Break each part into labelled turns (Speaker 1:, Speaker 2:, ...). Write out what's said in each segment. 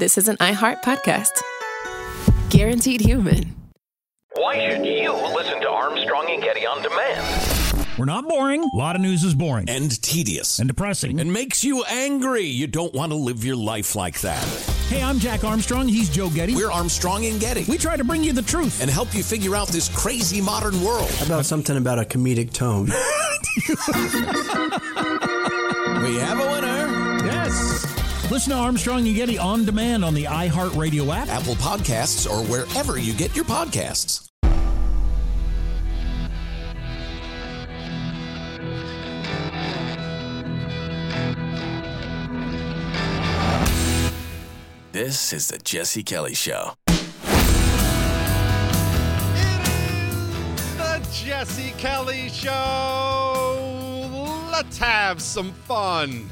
Speaker 1: this is an iHeart podcast. Guaranteed human.
Speaker 2: Why should you listen to Armstrong and Getty on demand?
Speaker 3: We're not boring. A lot of news is boring.
Speaker 4: And tedious.
Speaker 3: And depressing.
Speaker 4: And makes you angry. You don't want to live your life like that.
Speaker 3: Hey, I'm Jack Armstrong. He's Joe Getty.
Speaker 4: We're Armstrong and Getty.
Speaker 3: We try to bring you the truth.
Speaker 4: And help you figure out this crazy modern world.
Speaker 5: How about something about a comedic tone?
Speaker 4: We have a winner.
Speaker 3: Yes. Listen to Armstrong and Getty on demand on the iHeartRadio app,
Speaker 4: Apple Podcasts, or wherever you get your podcasts. This is the Jesse Kelly Show.
Speaker 6: It is the Jesse Kelly Show. Let's have some fun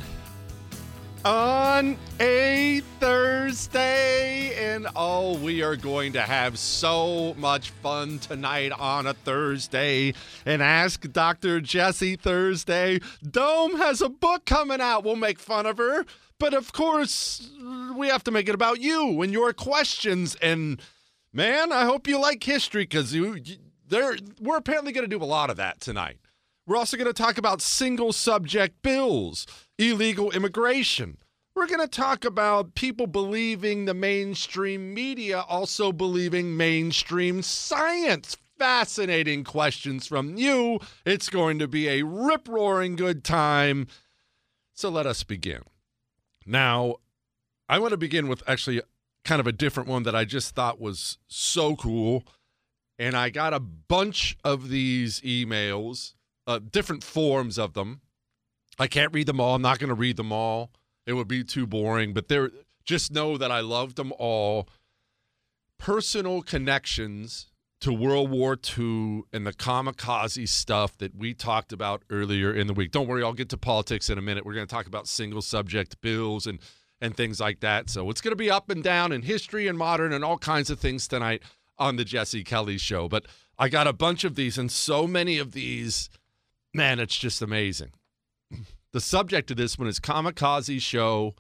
Speaker 6: on a Thursday. And we are going to have so much fun tonight on a Thursday. And Ask Dr. Jesse Thursday. Dome has a book coming out. We'll make fun of her. But, of course, we have to make it about you and your questions. And, man, I hope you like history because we're apparently going to do a lot of that tonight. We're also going to talk about single-subject bills, illegal immigration. We're going to talk about people believing the mainstream media, also believing mainstream science. Fascinating questions from you. It's going to be a rip-roaring good time. So let us begin. Now, I want to begin with actually kind of a different one that I just thought was so cool. And I got a bunch of these emails, different forms of them. I can't read them all. I'm not going to read them all. It would be too boring. But just know that I loved them all. Personal connections to World War II and the kamikaze stuff that we talked about earlier in the week. Don't worry, I'll get to politics in a minute. We're going to talk about single-subject bills and things like that. So it's going to be up and down in history and modern and all kinds of things tonight on the Jesse Kelly Show. But I got a bunch of these, and so many of these, man, it's just amazing. The subject of this one is Kamikaze Show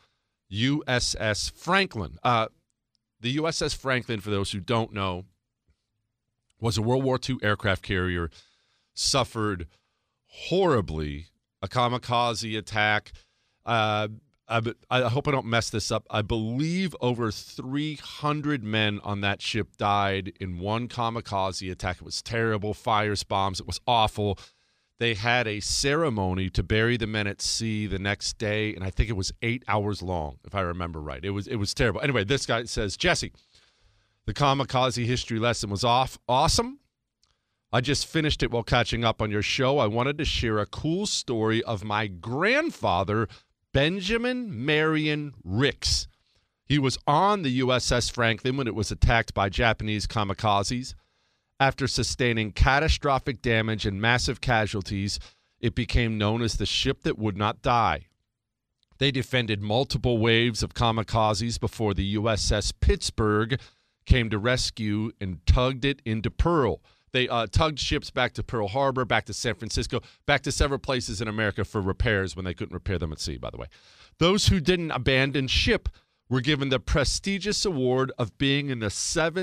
Speaker 6: USS Franklin. The USS Franklin, for those who don't know, was a World War II aircraft carrier, suffered horribly, a kamikaze attack. I hope I don't mess this up. I believe over 300 men on that ship died in one kamikaze attack. It was terrible, fires, bombs. It was awful. They had a ceremony to bury the men at sea the next day, and I think it was 8 hours long, if I remember right. It was terrible. Anyway, this guy says, Jesse, the kamikaze history lesson was awesome. I just finished it while catching up on your show. I wanted to share a cool story of my grandfather, Benjamin Marion Ricks. He was on the USS Franklin when it was attacked by Japanese kamikazes. After sustaining catastrophic damage and massive casualties, it became known as the ship that would not die. They defended multiple waves of kamikazes before the USS Pittsburgh came to rescue and tugged it into Pearl. They tugged ships back to Pearl Harbor, back to San Francisco, back to several places in America for repairs when they couldn't repair them at sea, by the way. Those who didn't abandon ship were given the prestigious award of being in the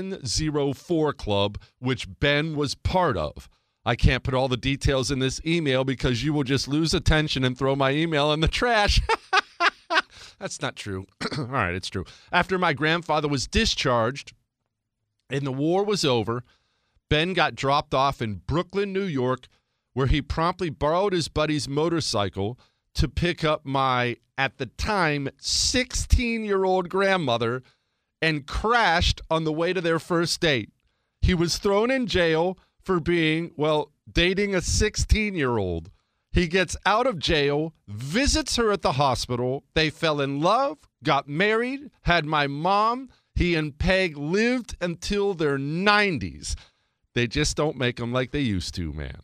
Speaker 6: 704 Club, which Ben was part of. I can't put all the details in this email because you will just lose attention and throw my email in the trash. That's not true. All right, it's true. After my grandfather was discharged and the war was over, Ben got dropped off in Brooklyn, New York, where he promptly borrowed his buddy's motorcycle to pick up my, at the time, 16-year-old grandmother and crashed on the way to their first date. He was thrown in jail for being, dating a 16-year-old. He gets out of jail, visits her at the hospital. They fell in love, got married, had my mom. He and Peg lived until their 90s. They just don't make them like they used to, man.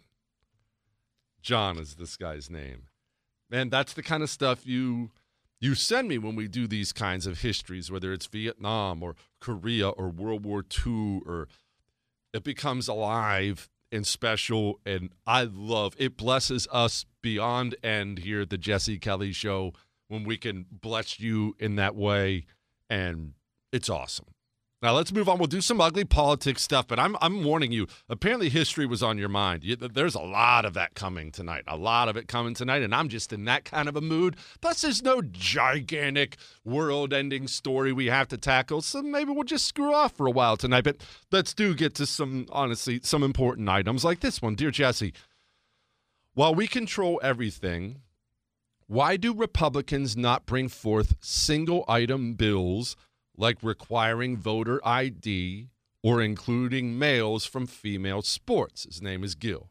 Speaker 6: John is this guy's name. Man, that's the kind of stuff you send me when we do these kinds of histories, whether it's Vietnam or Korea or World War II, or it becomes alive and special, and I love it. Blesses us beyond end here at the Jesse Kelly Show when we can bless you in that way. And It's awesome. Now let's move on. We'll do some ugly politics stuff, but I'm warning you. Apparently history was on your mind. There's a lot of that coming tonight. A lot of it coming tonight, and I'm just in that kind of a mood. Plus, there's no gigantic world-ending story we have to tackle, so maybe we'll just screw off for a while tonight. But let's get to some important items like this one. Dear Jesse, while we control everything, why do Republicans not bring forth single-item bills like requiring voter ID or including males from female sports? His name is Gil.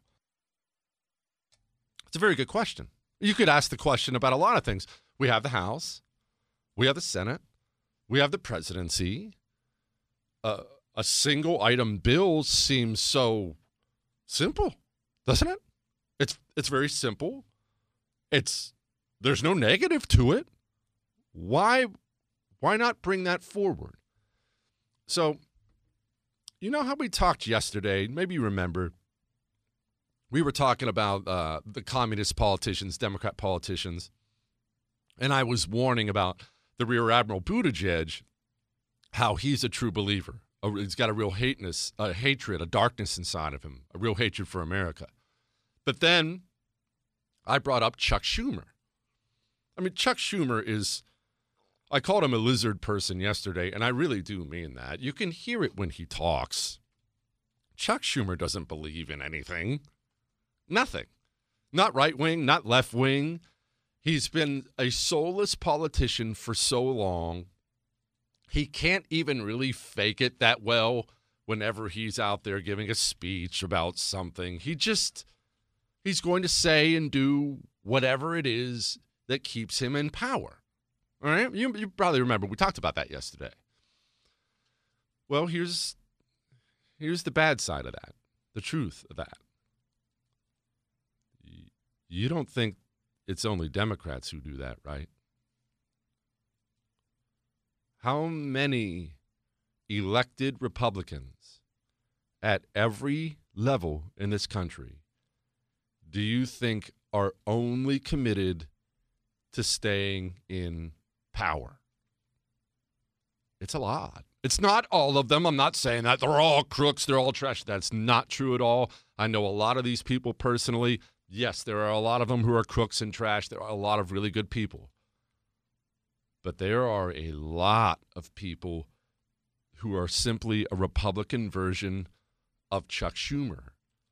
Speaker 6: It's a very good question. You could ask the question about a lot of things. We have the House. We have the Senate. We have the presidency. A single-item bill seems so simple, doesn't it? It's very simple. There's no negative to it. Why not bring that forward? So, you know how we talked yesterday? Maybe you remember. We were talking about the communist politicians, Democrat politicians, and I was warning about the Rear Admiral Buttigieg, how he's a true believer. He's got a real hatred, a darkness inside of him, a real hatred for America. But then I brought up Chuck Schumer. I mean, Chuck Schumer is... I called him a lizard person yesterday, and I really do mean that. You can hear it when he talks. Chuck Schumer doesn't believe in anything. Nothing. Not right-wing, not left-wing. He's been a soulless politician for so long. He can't even really fake it that well whenever he's out there giving a speech about something. He's going to say and do whatever it is that keeps him in power. All right, you probably remember we talked about that yesterday. Well, here's the bad side of that, the truth of that. You don't think it's only Democrats who do that, right? How many elected Republicans at every level in this country do you think are only committed to staying in power? It's a lot. It's not all of them. I'm not saying that. They're all crooks. They're all trash. That's not true at all. I know a lot of these people personally. Yes, there are a lot of them who are crooks and trash. There are a lot of really good people. But there are a lot of people who are simply a Republican version of Chuck Schumer.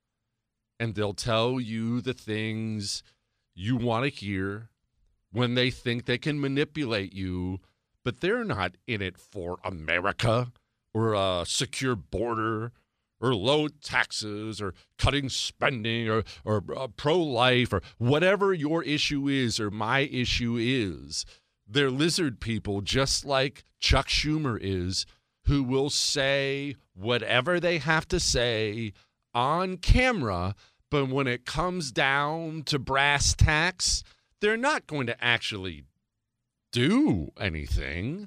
Speaker 6: And they'll tell you the things you want to hear when they think they can manipulate you, but they're not in it for America or a secure border or low taxes or cutting spending or pro-life or whatever your issue is or my issue is. They're lizard people just like Chuck Schumer is, who will say whatever they have to say on camera, but when it comes down to brass tacks, they're not going to actually do anything.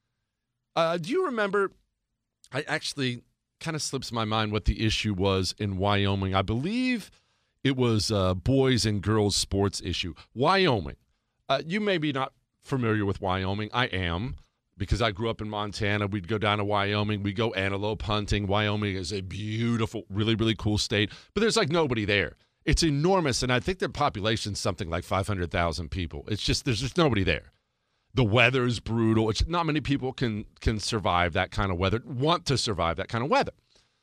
Speaker 6: Do you remember, I actually kind of slips my mind what the issue was in Wyoming. I believe it was a boys and girls sports issue. Wyoming. You may be not familiar with Wyoming. I am, because I grew up in Montana. We'd go down to Wyoming. We'd go antelope hunting. Wyoming is a beautiful, really, really cool state, but there's like nobody there. It's enormous, and I think their population's something like 500,000 people. It's just, there's just nobody there. The weather's brutal. Not many people can survive that kind of weather, want to survive that kind of weather.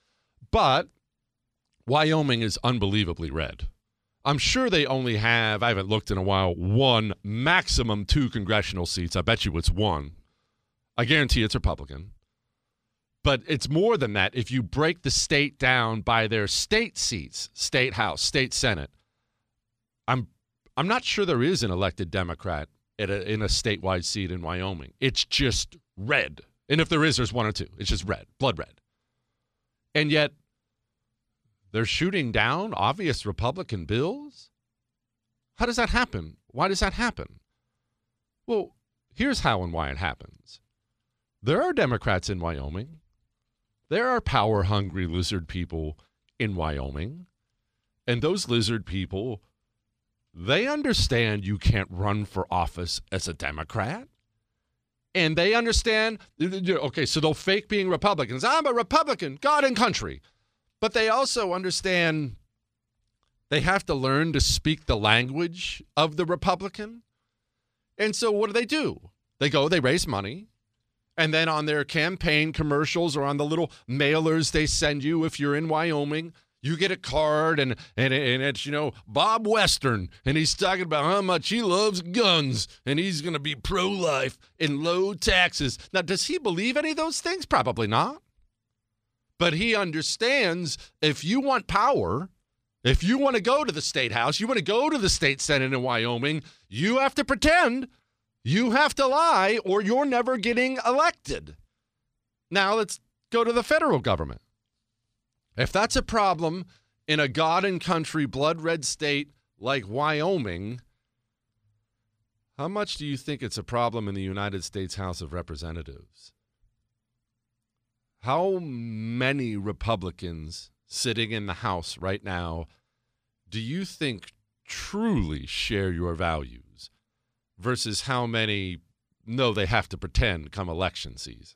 Speaker 6: But Wyoming is unbelievably red. I'm sure they only have, I haven't looked in a while, 1, maximum 2 congressional seats. I bet you it's 1. I guarantee it's Republican. But it's more than that. If you break the state down by their state seats, state house, state senate, I'm not sure there is an elected Democrat in a statewide seat in Wyoming. It's just red. And if there is, there's 1 or 2. It's just red, blood red. And yet they're shooting down obvious Republican bills? How does that happen? Why does that happen? Well, here's how and why it happens. There are Democrats in Wyoming. There are power-hungry lizard people in Wyoming. And those lizard people, they understand you can't run for office as a Democrat. And they understand, okay, so they'll fake being Republicans. I'm a Republican, God and country. But they also understand they have to learn to speak the language of the Republican. And so what do? They raise money. And then on their campaign commercials or on the little mailers they send you if you're in Wyoming, you get a card and it's, Bob Western. And he's talking about how much he loves guns and he's going to be pro-life and low taxes. Now, does he believe any of those things? Probably not. But he understands if you want power, if you want to go to the state house, you want to go to the state senate in Wyoming, you have to pretend, you have to lie, or you're never getting elected. Now let's go to the federal government. If that's a problem in a God and country blood red state like Wyoming, how much do you think it's a problem in the United States House of Representatives? How many Republicans sitting in the House right now do you think truly share your values versus how many know they have to pretend come election season?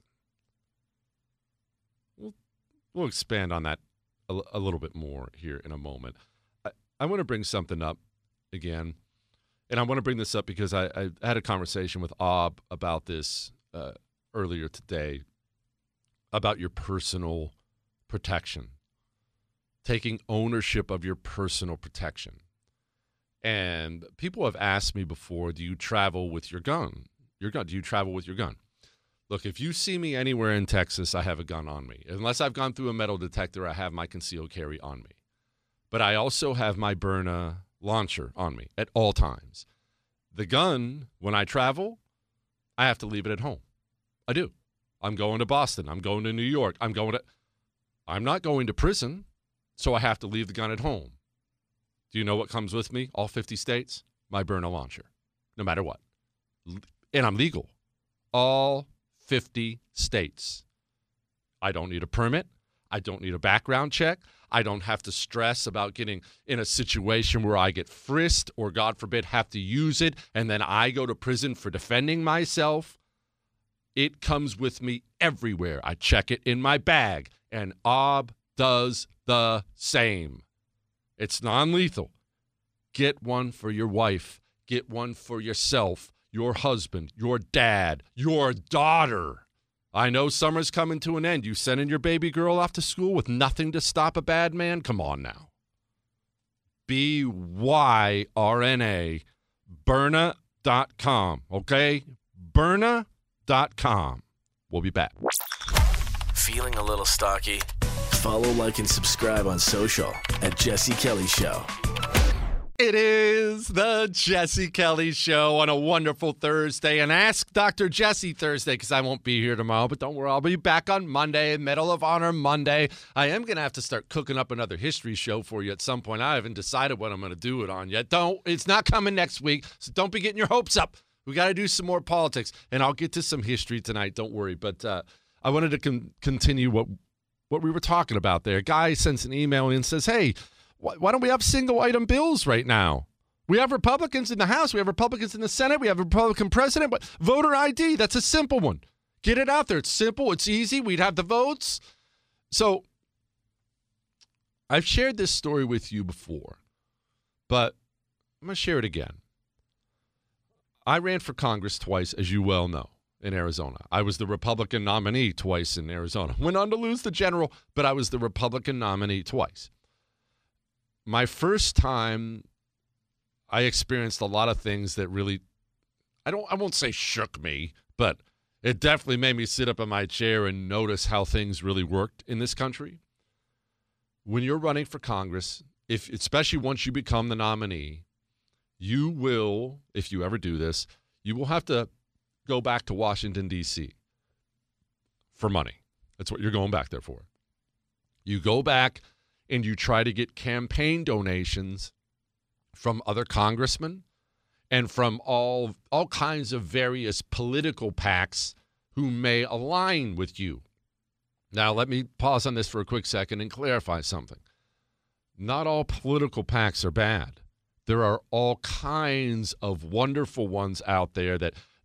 Speaker 6: We'll expand on that a little bit more here in a moment. I want to bring something up again, and I want to bring this up because I had a conversation with Ob about this earlier today, about your personal protection, taking ownership of your personal protection. And people have asked me before, do you travel with your gun? Do you travel with your gun? Look, if you see me anywhere in Texas, I have a gun on me. Unless I've gone through a metal detector, I have my concealed carry on me. But I also have my Byrna launcher on me at all times. The gun, when I travel, I have to leave it at home. I do. I'm going to Boston. I'm going to New York. I'm not going to prison, so I have to leave the gun at home. Do you know what comes with me? All 50 states? My Byrna launcher, no matter what. And I'm legal. All 50 states. I don't need a permit. I don't need a background check. I don't have to stress about getting in a situation where I get frisked or, God forbid, have to use it, and then I go to prison for defending myself. It comes with me everywhere. I check it in my bag, and Ob does the same. It's non-lethal. Get one for your wife. Get one for yourself, your husband, your dad, your daughter. I know summer's coming to an end. You sending your baby girl off to school with nothing to stop a bad man? Come on now. BYRNA, Byrna.com, okay? Byrna.com. We'll be back.
Speaker 7: Feeling a little stocky? Follow, like, and subscribe on social at Jesse Kelly Show.
Speaker 6: It is the Jesse Kelly Show on a wonderful Thursday. And Ask Dr. Jesse Thursday, because I won't be here tomorrow. But don't worry, I'll be back on Monday, Medal of Honor Monday. I am going to have to start cooking up another history show for you at some point. I haven't decided what I'm going to do it on yet. It's not coming next week, so don't be getting your hopes up. We got to do some more politics. And I'll get to some history tonight, don't worry. But I wanted to continue what we were talking about there. A guy sends an email and says, hey, why don't we have single-item bills right now? We have Republicans in the House. We have Republicans in the Senate. We have a Republican president. But voter ID, that's a simple one. Get it out there. It's simple. It's easy. We'd have the votes. So I've shared this story with you before, but I'm going to share it again. I ran for Congress twice, as you well know, in Arizona. I was the Republican nominee twice in Arizona. Went on to lose the general, but I was the Republican nominee twice. My first time, I experienced a lot of things that really, I won't say shook me, but it definitely made me sit up in my chair and notice how things really worked in this country. When you're running for Congress, especially once you become the nominee, you will, if you ever do this, you will have to go back to Washington, D.C. for money. That's what you're going back there for. You go back and you try to get campaign donations from other congressmen and from all kinds of various political PACs who may align with you. Now, let me pause on this for a quick second and clarify something. Not all political PACs are bad. There are all kinds of wonderful ones out there that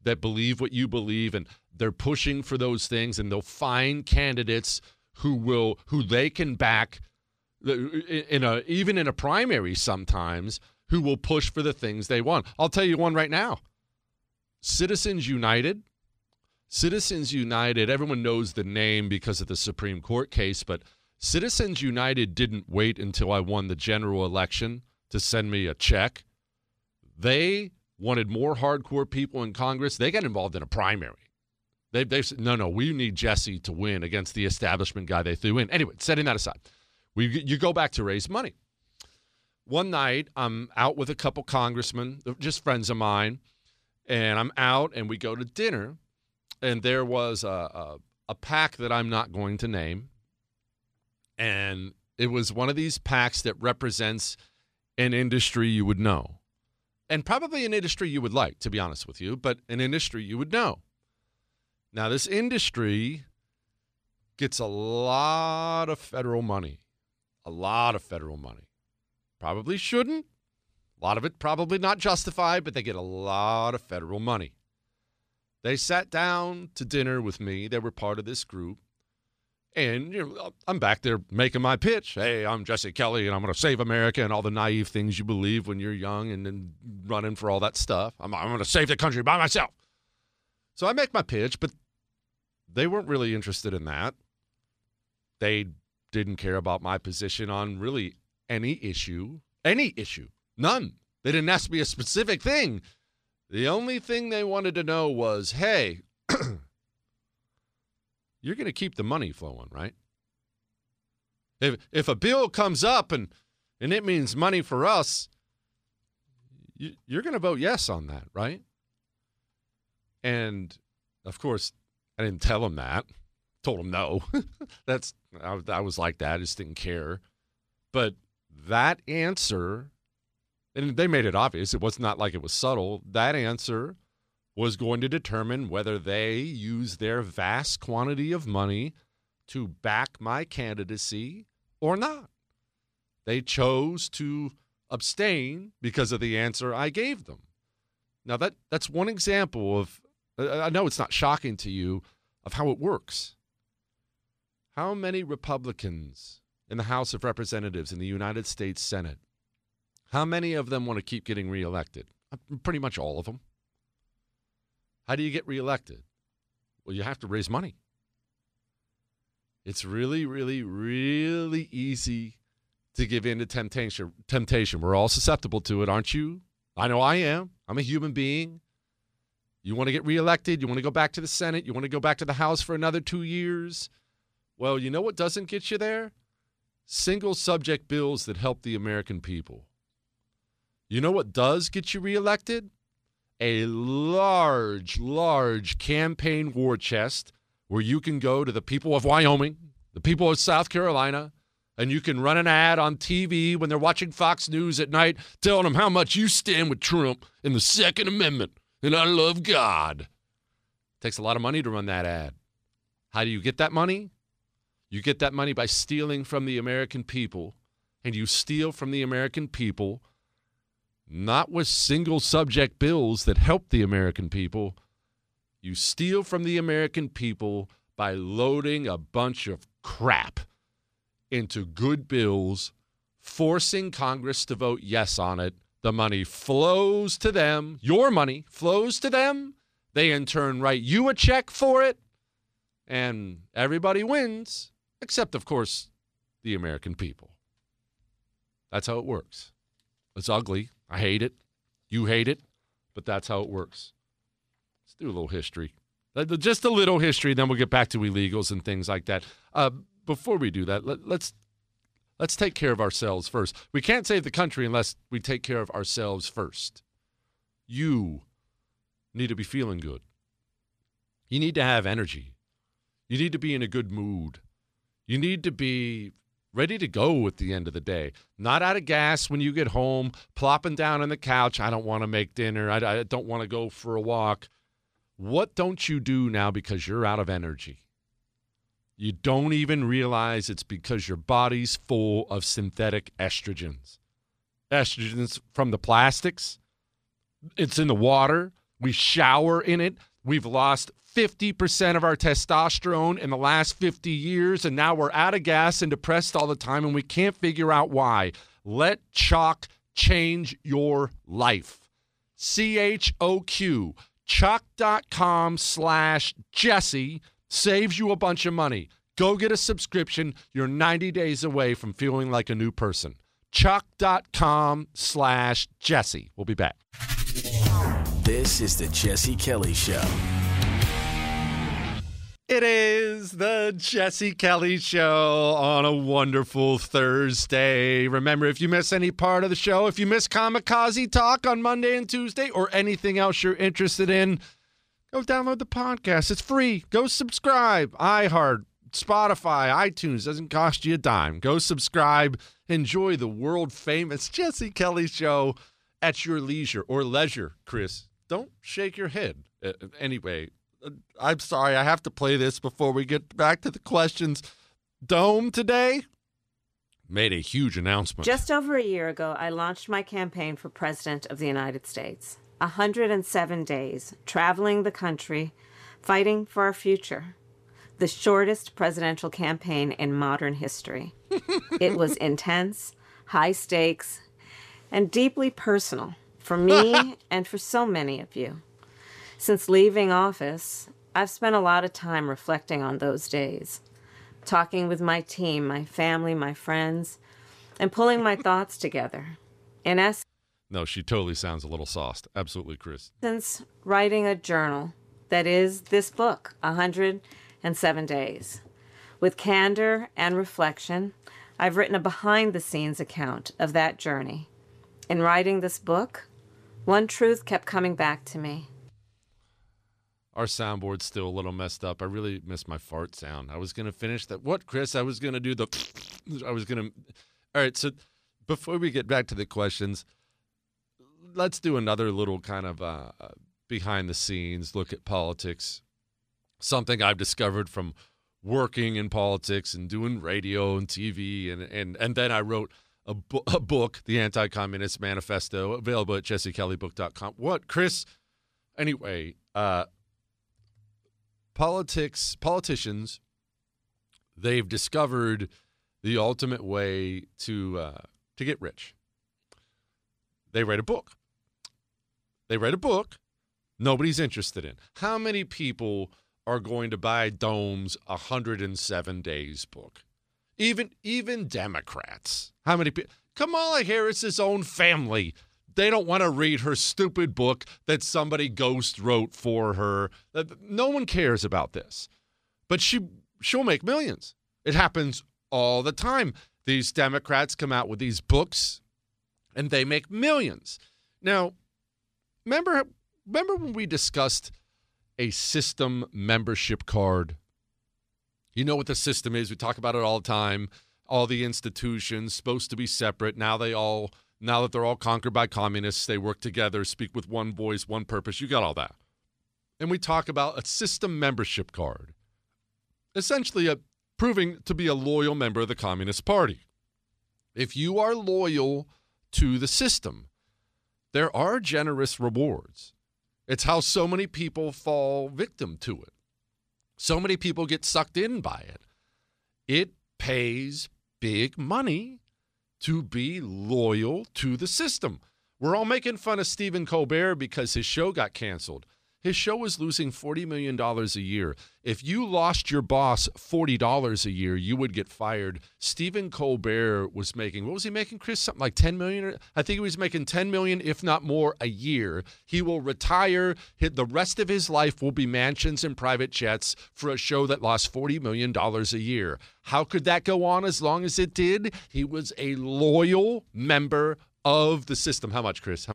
Speaker 6: that believe what you believe, and they're pushing for those things, and they'll find candidates who they can back even in a primary sometimes, who will push for the things they want. I'll tell you one right now. Citizens United. Citizens United, everyone knows the name because of the Supreme Court case, but Citizens United didn't wait until I won the general election to send me a check. They wanted more hardcore people in Congress. They got involved in a primary. They said, no, we need Jesse to win against the establishment guy they threw in. Anyway, setting that aside, you go back to raise money. One night, I'm out with a couple congressmen, just friends of mine, and I'm out, and we go to dinner, and there was a PAC that I'm not going to name, and it was one of these PACs that represents an industry you would know. And probably an industry you would like, to be honest with you, but an industry you would know. Now, this industry gets a lot of federal money. A lot of federal money. Probably shouldn't. A lot of it probably not justified, but they get a lot of federal money. They sat down to dinner with me. They were part of this group. And I'm back there making my pitch. Hey, I'm Jesse Kelly, and I'm going to save America and all the naive things you believe when you're young and then running for all that stuff. I'm going to save the country by myself. So I make my pitch, but they weren't really interested in that. They didn't care about my position on really any issue. Any issue. None. They didn't ask me a specific thing. The only thing they wanted to know was, hey, you're going to keep the money flowing, right? If a bill comes up and it means money for us, you're going to vote yes on that, right? And, of course, I didn't tell them that. Told them no. I was like that. I just didn't care. But that answer, and they made it obvious. It was not like it was subtle. That answer was going to determine whether they use their vast quantity of money to back my candidacy or not. They chose to abstain because of the answer I gave them. Now, that's one example of, I know it's not shocking to you, of how it works. How many Republicans in the House of Representatives in the United States Senate, how many of them want to keep getting reelected? Pretty much all of them. How do you get reelected? Well, you have to raise money. It's really, really, really easy to give in to temptation. We're all susceptible to it, aren't you? I know I am. I'm a human being. You want to get reelected? You want to go back to the Senate? You want to go back to the House for another 2 years? Well, you know what doesn't get you there? Single subject bills that help the American people. You know what does get you reelected? A large, large campaign war chest where you can go to the people of Wyoming, the people of South Carolina, and you can run an ad on TV when they're watching Fox News at night telling them how much you stand with Trump in the Second Amendment and I love God. It takes a lot of money to run that ad. How do you get that money? You get that money by stealing from the American people, and you steal from the American people not with single subject bills that help the American people. You steal from the American people by loading a bunch of crap into good bills, forcing Congress to vote yes on it. The money flows to them. Your money flows to them. They in turn write you a check for it. And everybody wins, except, of course, the American people. That's how it works. It's ugly. I hate it. You hate it. But that's how it works. Let's do a little history. Just a little history, then we'll get back to illegals and things like that. Before we do that, let's take care of ourselves first. We can't save the country unless we take care of ourselves first. You need to be feeling good. You need to have energy. You need to be in a good mood. You need to be ready to go at the end of the day. Not out of gas when you get home, plopping down on the couch. I don't want to make dinner. I don't want to go for a walk. What don't you do now because you're out of energy? You don't even realize it's because your body's full of synthetic estrogens. Estrogens from the plastics. It's in the water. We shower in it. We've lost 50% of our testosterone in the last 50 years, and now we're out of gas and depressed all the time, and we can't figure out why. Let Choq change your life. CHOQ. Choq.com/Jesse saves you a bunch of money. Go get a subscription. You're 90 days away from feeling like a new person. Choq.com/Jesse. We'll be back.
Speaker 7: This is the Jesse Kelly Show.
Speaker 6: It is the Jesse Kelly Show on a wonderful Thursday. Remember, if you miss any part of the show, if you miss Kamikaze Talk on Monday and Tuesday, or anything else you're interested in, go download the podcast. It's free. Go subscribe. iHeart, Spotify, iTunes. Doesn't cost you a dime. Go subscribe. Enjoy the world-famous Jesse Kelly Show at your leisure or leisure, Chris. Don't shake your head. Anyway, I'm sorry, I have to play this before we get back to the questions. Dome today made a huge announcement.
Speaker 8: Just over a year ago, I launched my campaign for President of the United States. 107 days, traveling the country, fighting for our future. The shortest presidential campaign in modern history. It was intense, high stakes, and deeply personal for me and for so many of you. Since leaving office, I've spent a lot of time reflecting on those days, talking with my team, my family, my friends, and pulling my thoughts together. In essence,
Speaker 6: no, she totally sounds a little sauced. Absolutely, Chris.
Speaker 8: Writing a journal that is this book, 107 Days. With candor and reflection, I've written a behind-the-scenes account of that journey. In writing this book, one truth kept coming back to me.
Speaker 6: Our soundboard's still a little messed up. I really missed my fart sound. I was going to finish that. What, Chris? I was going to do the... All right, so before we get back to the questions, let's do another little kind of behind-the-scenes look at politics. Something I've discovered from working in politics and doing radio and TV, and then I wrote a book, The Anti-Communist Manifesto, available at jessekellybook.com. What, Chris? Anyway, politicians, they've discovered the ultimate way to get rich. They write a book. Nobody's interested in. How many people are going to buy Dome's 107 Days book? Even Democrats. How many people? Kamala Harris's own family. They don't want to read her stupid book that somebody ghost wrote for her. No one cares about this. But she'll make millions. It happens all the time. These Democrats come out with these books, and they make millions. Now, remember when we discussed a system membership card? You know what the system is. We talk about it all the time. All the institutions supposed to be separate. Now that they're all conquered by communists, they work together, speak with one voice, one purpose. You got all that. And we talk about a system membership card. Essentially proving to be a loyal member of the Communist Party. If you are loyal to the system, there are generous rewards. It's how so many people fall victim to it. So many people get sucked in by it. It pays big money to be loyal to the system. We're all making fun of Stephen Colbert because his show got canceled. His show was losing $40 million a year. If you lost your boss $40 a year, you would get fired. Stephen Colbert was making, what was he making, Chris? Something like $10 million? I think he was making $10 million, if not more, a year. He will retire. The rest of his life will be mansions and private jets for a show that lost $40 million a year. How could that go on as long as it did? He was a loyal member of the system. How much, Chris?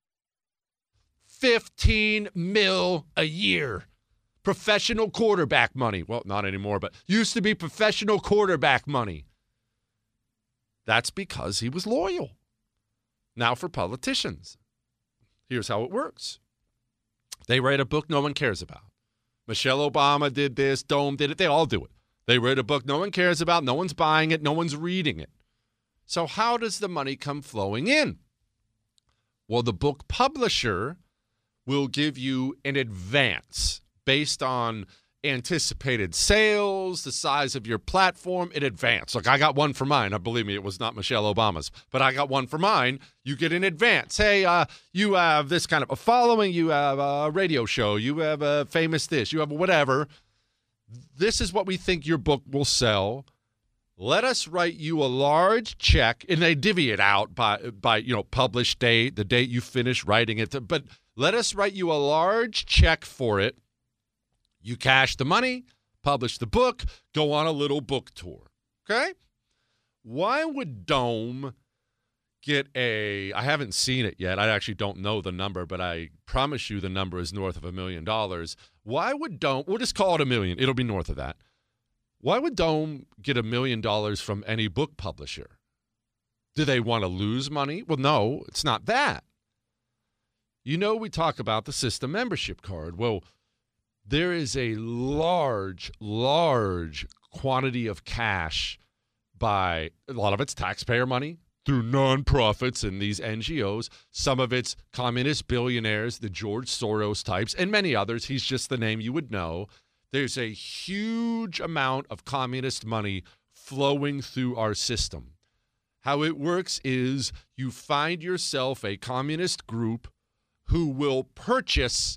Speaker 6: $15 million a year. Professional quarterback money. Well, not anymore, but used to be professional quarterback money. That's because he was loyal. Now for politicians, here's how it works. They write a book no one cares about. Michelle Obama did this, Dome did it, they all do it. They write a book no one cares about, no one's buying it, no one's reading it. So how does the money come flowing in? Well, the book publisher will give you an advance based on anticipated sales, the size of your platform in advance. Look, I got one for mine. Believe me, it was not Michelle Obama's, but I got one for mine. You get in advance. Hey, you have this kind of a following. You have a radio show. You have a famous this. You have whatever. This is what we think your book will sell. Let us write you a large check, and they divvy it out by published date, the date you finish writing it. But let us write you a large check for it. You cash the money, publish the book, go on a little book tour. Okay? Why would Dome get I haven't seen it yet. I actually don't know the number, but I promise you the number is north of $1 million. Why would Dome, we'll just call it $1 million. It'll be north of that. Why would Dome get $1 million from any book publisher? Do they want to lose money? Well, no, it's not that. We talk about the system membership card. Well, there is a large quantity of cash by a lot of it's taxpayer money through nonprofits and these NGOs. Some of it's communist billionaires, the George Soros types, and many others. He's just the name you would know. There's a huge amount of communist money flowing through our system. How it works is you find yourself a communist group who will purchase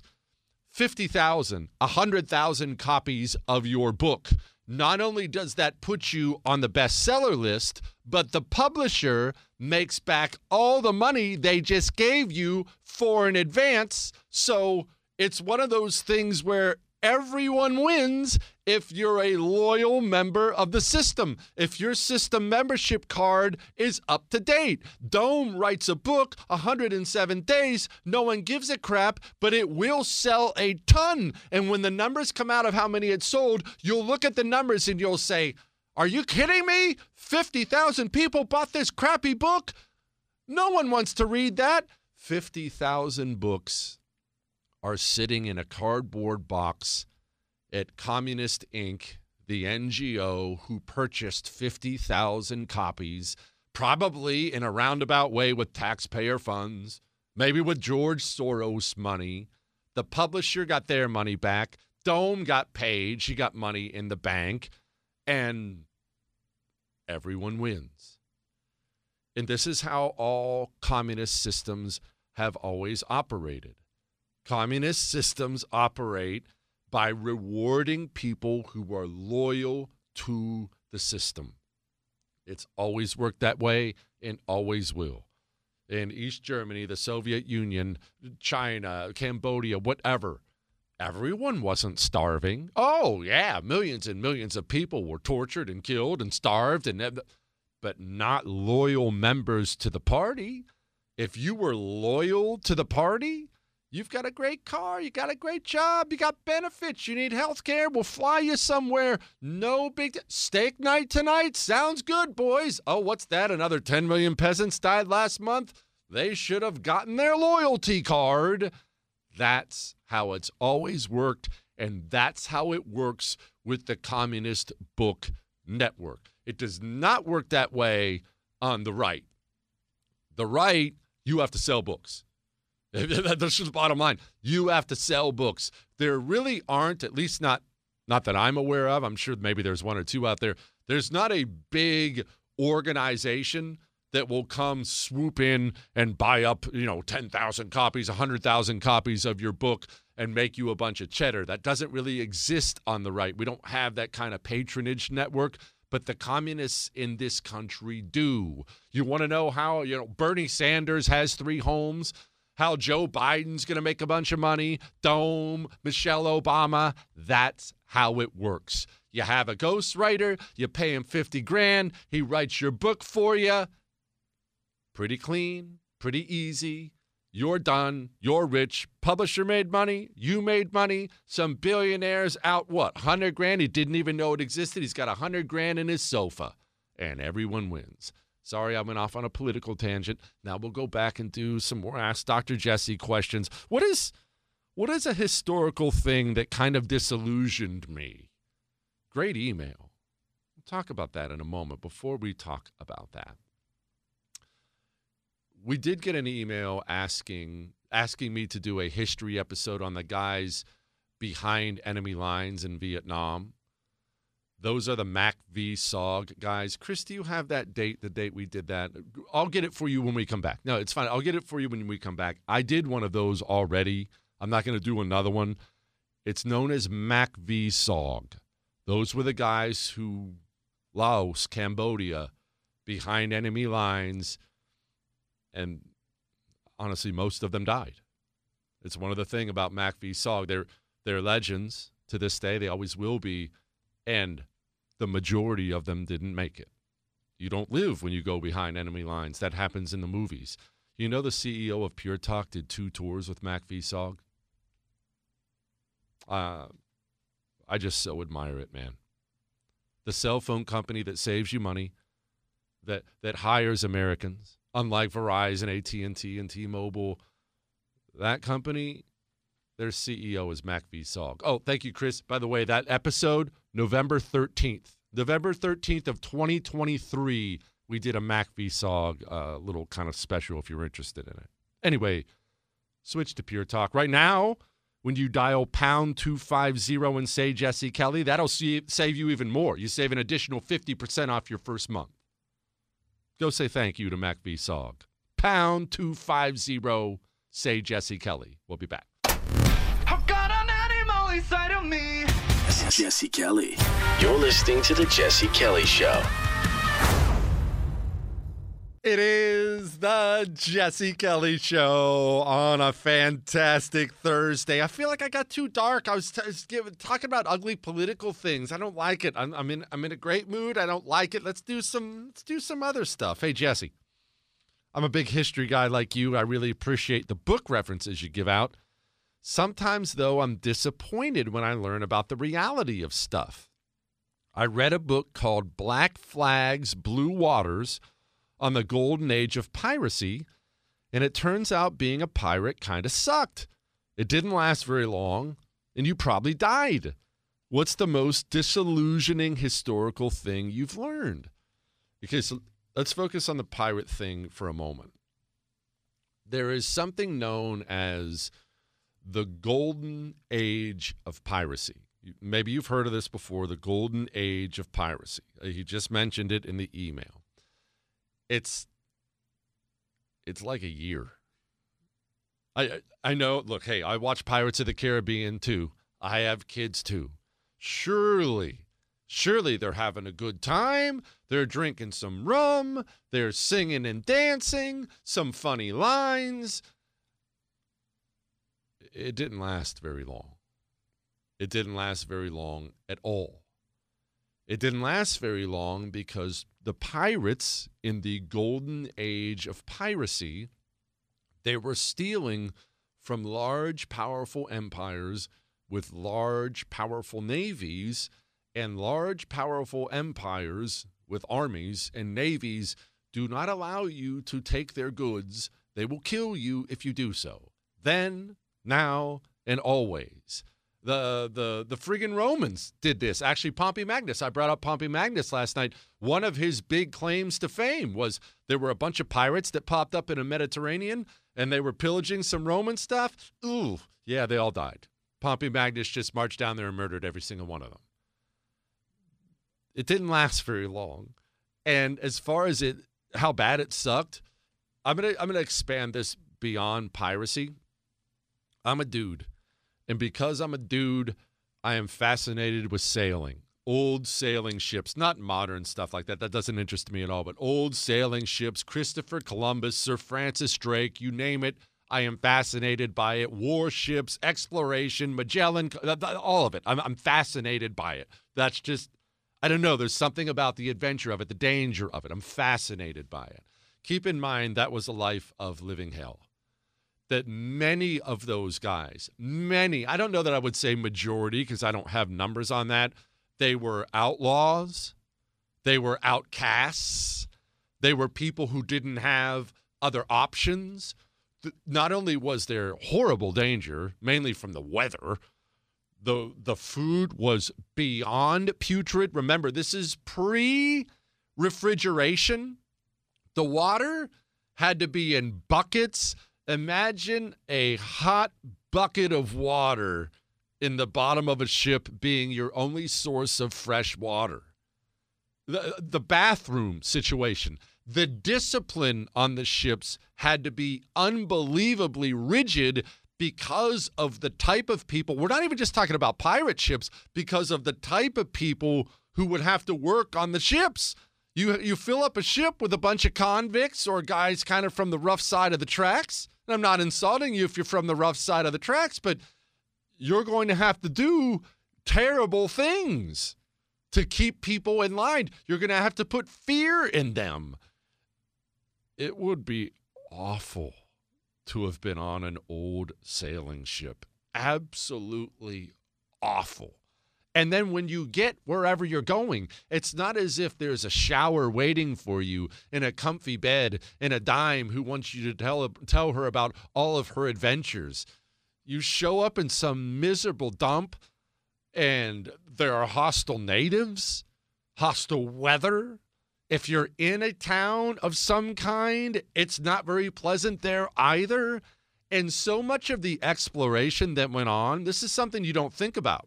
Speaker 6: 50,000, 100,000 copies of your book. Not only does that put you on the bestseller list, but the publisher makes back all the money they just gave you for an advance. So it's one of those things where everyone wins if you're a loyal member of the system. If your system membership card is up to date. Dome writes a book, 107 days. No one gives a crap, but it will sell a ton. And when the numbers come out of how many it sold, you'll look at the numbers and you'll say, are you kidding me? 50,000 people bought this crappy book? No one wants to read that. 50,000 books are sitting in a cardboard box at Communist Inc., the NGO who purchased 50,000 copies, probably in a roundabout way with taxpayer funds, maybe with George Soros money. The publisher got their money back. Dome got paid. She got money in the bank. And everyone wins. And this is how all communist systems have always operated. Communist systems operate by rewarding people who are loyal to the system. It's always worked that way and always will. In East Germany, the Soviet Union, China, Cambodia, whatever, everyone wasn't starving. Oh, yeah, millions and millions of people were tortured and killed and starved, but not loyal members to the party. If you were loyal to the party, you've got a great car, you got a great job, you got benefits, you need health care, we'll fly you somewhere. No big steak night tonight? Sounds good, boys. Oh, what's that? Another 10 million peasants died last month? They should have gotten their loyalty card. That's how it's always worked, and that's how it works with the Communist Book Network. It does not work that way on the right. The right, you have to sell books. That's just the bottom line. You have to sell books. There really aren't, at least not that I'm aware of. I'm sure maybe there's one or two out there. There's not a big organization that will come swoop in and buy up, 10,000 copies, 100,000 copies of your book and make you a bunch of cheddar. That doesn't really exist on the right. We don't have that kind of patronage network, but the communists in this country do. You want to know how, Bernie Sanders has 3 homes? How Joe Biden's going to make a bunch of money, Dome, Michelle Obama. That's how it works. You have a ghostwriter, you pay him $50,000, he writes your book for you. Pretty clean, pretty easy. You're done. You're rich. Publisher made money. You made money. Some billionaires out, $100,000? He didn't even know it existed. He's got $100,000 in his sofa. And everyone wins. Sorry, I went off on a political tangent. Now we'll go back and do some more Ask Dr. Jesse questions. What is a historical thing that kind of disillusioned me? Great email. We'll talk about that in a moment. Before we talk about that, we did get an email asking asking me to do a history episode on the guys behind enemy lines in Vietnam. Those are the MACV-SOG guys. Chris, do you have that date, the date we did that? I'll get it for you when we come back. No, it's fine. I'll get it for you when we come back. I did one of those already. I'm not going to do another one. It's known as MACV-SOG. Those were the guys who, Laos, Cambodia, behind enemy lines, and honestly, most of them died. It's one of the things about MACV-SOG. They're legends to this day. They always will be. And the majority of them didn't make it. You don't live when you go behind enemy lines. That happens in the movies. You know the CEO of Pure Talk did 2 tours with MACV-SOG? I just so admire it, man. The cell phone company that saves you money, that hires Americans, unlike Verizon, AT&T, and T-Mobile, that company, their CEO is MACV-SOG. Oh, thank you, Chris. By the way, that episode, November 13th. November 13th of 2023, we did a MACV-SOG little kind of special if you're interested in it. Anyway, switch to Pure Talk. Right now, when you dial pound 250 and say Jesse Kelly, that'll save you even more. You save an additional 50% off your first month. Go say thank you to MACV-SOG. Pound 250, say Jesse Kelly. We'll be back.
Speaker 9: I've got an animal inside of me.
Speaker 7: Jesse Kelly. You're listening to The Jesse Kelly Show.
Speaker 6: It is the Jesse Kelly Show on a fantastic Thursday. I feel like I got too dark. I was talking about ugly political things. I don't like it. I'm in a great mood. I don't like it. Let's do some other stuff. Hey, Jesse, I'm a big history guy like you. I really appreciate the book references you give out. Sometimes, though, I'm disappointed when I learn about the reality of stuff. I read a book called Black Flags, Blue Waters on the Golden Age of Piracy, and it turns out being a pirate kind of sucked. It didn't last very long, and you probably died. What's the most disillusioning historical thing you've learned? Okay, so let's focus on the pirate thing for a moment. There is something known as the Golden Age of Piracy. Maybe you've heard of this before, the Golden Age of Piracy. He just mentioned it in the email. It's like a year. I know, look, hey, I watch Pirates of the Caribbean too. I have kids too. Surely they're having a good time. They're drinking some rum. They're singing and dancing, some funny lines. It didn't last very long. It didn't last very long at all. It didn't last very long because the pirates in the Golden Age of Piracy, they were stealing from large, powerful empires with large, powerful navies, and large, powerful empires with armies and navies do not allow you to take their goods. They will kill you if you do so. Then, now, and always. The friggin' Romans did this. Actually, Pompey Magnus. I brought up Pompey Magnus last night. One of his big claims to fame was there were a bunch of pirates that popped up in the Mediterranean, and they were pillaging some Roman stuff. Ooh, yeah, they all died. Pompey Magnus just marched down there and murdered every single one of them. It didn't last very long. And as far as how bad it sucked, I'm gonna expand this beyond piracy. I'm a dude. And because I'm a dude, I am fascinated with sailing. Old sailing ships, not modern stuff like that. That doesn't interest me at all. But old sailing ships, Christopher Columbus, Sir Francis Drake, you name it, I am fascinated by it. Warships, exploration, Magellan, all of it. I'm fascinated by it. That's just, I don't know. There's something about the adventure of it, the danger of it. I'm fascinated by it. Keep in mind, that was a life of living hell. That many of those guys, I don't know that I would say majority because I don't have numbers on that. They were outlaws. They were outcasts. They were people who didn't have other options. Not only was there horrible danger, mainly from the weather, the food was beyond putrid. Remember, this is pre-refrigeration. The water had to be in buckets Imagine a hot bucket of water in the bottom of a ship being your only source of fresh water. The bathroom situation, the discipline on the ships had to be unbelievably rigid because of the type of people. We're not even just talking about pirate ships, because of the type of people who would have to work on the ships. You fill up a ship with a bunch of convicts or guys kind of from the rough side of the tracks. And I'm not insulting you if you're from the rough side of the tracks, but you're going to have to do terrible things to keep people in line. You're going to have to put fear in them. It would be awful to have been on an old sailing ship. Absolutely awful. And then when you get wherever you're going, it's not as if there's a shower waiting for you in a comfy bed and a dime who wants you to tell her about all of her adventures. You show up in some miserable dump and there are hostile natives, hostile weather. If you're in a town of some kind, it's not very pleasant there either. And so much of the exploration that went on, this is something you don't think about.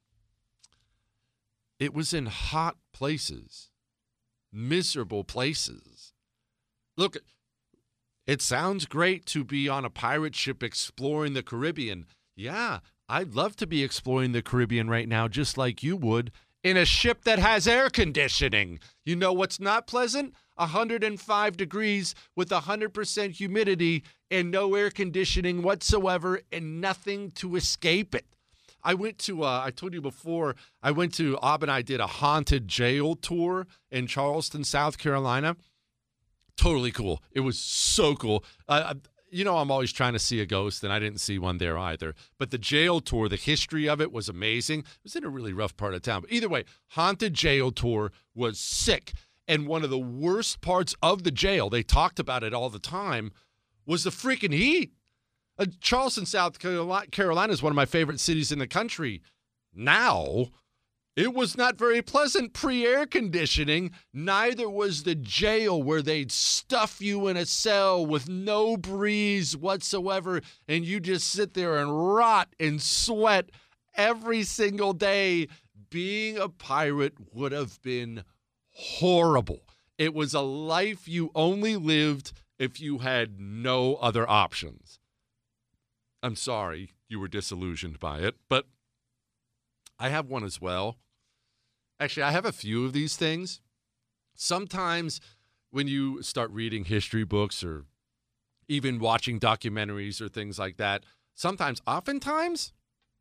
Speaker 6: It was in hot places, miserable places. Look, it sounds great to be on a pirate ship exploring the Caribbean. Yeah, I'd love to be exploring the Caribbean right now, just like you would, in a ship that has air conditioning. You know what's not pleasant? 105 degrees with 100% humidity and no air conditioning whatsoever and nothing to escape it. I went to, I told you before, Bob and I did a haunted jail tour in Charleston, South Carolina. Totally cool. It was so cool. I'm always trying to see a ghost, and I didn't see one there either. But the jail tour, the history of it was amazing. It was in a really rough part of town. But either way, haunted jail tour was sick. And one of the worst parts of the jail, they talked about it all the time, was the freaking heat. Charleston, South Carolina is one of my favorite cities in the country. Now, it was not very pleasant pre-air conditioning. Neither was the jail, where they'd stuff you in a cell with no breeze whatsoever, and you just sit there and rot and sweat every single day. Being a pirate would have been horrible. It was a life you only lived if you had no other options. I'm sorry you were disillusioned by it, but I have one as well. Actually, I have a few of these things. Sometimes when you start reading history books or even watching documentaries or things like that, oftentimes,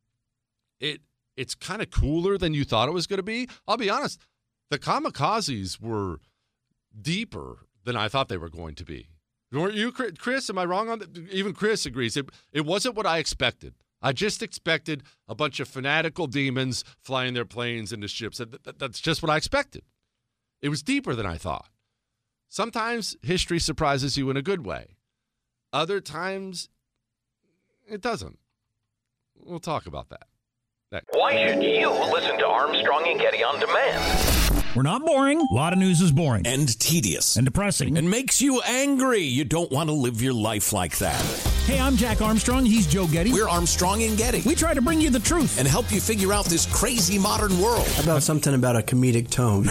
Speaker 6: it's kind of cooler than you thought it was going to be. I'll be honest, the kamikazes were deeper than I thought they were going to be. Weren't you, Chris? Am I wrong on that? Even Chris agrees. It wasn't what I expected. I just expected a bunch of fanatical demons flying their planes into ships. That's just what I expected. It was deeper than I thought. Sometimes history surprises you in a good way. Other times, it doesn't. We'll talk about that.
Speaker 2: Why should you listen to Armstrong and Getty on demand?
Speaker 3: We're not boring. A lot of news is boring.
Speaker 4: And tedious.
Speaker 3: And depressing.
Speaker 4: And makes you angry. You don't want to live your life like that.
Speaker 3: Hey, I'm Jack Armstrong. He's Joe Getty.
Speaker 4: We're Armstrong and Getty.
Speaker 3: We try to bring you the truth.
Speaker 4: And help you figure out this crazy modern world.
Speaker 5: How about something about a comedic tone?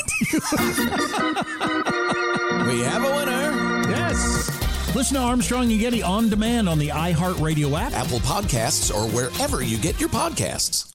Speaker 4: We have a winner.
Speaker 3: Yes. Listen to Armstrong and Getty on demand on the iHeartRadio app,
Speaker 4: Apple Podcasts, or wherever you get your podcasts.